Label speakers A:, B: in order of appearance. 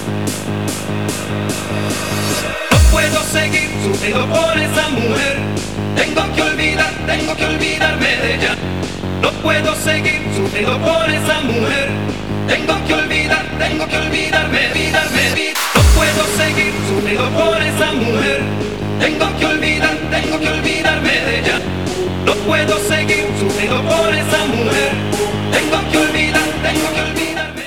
A: No puedo seguir sufriendo por esa mujer. Tengo que olvidarme de ella. No puedo seguir sufriendo por esa mujer. Tengo que olvidarme, olvidarme. No puedo seguir sufriendo por esa mujer. Tengo que olvidarme de ella. No puedo seguir sufriendo por esa mujer. Tengo que olvidarme.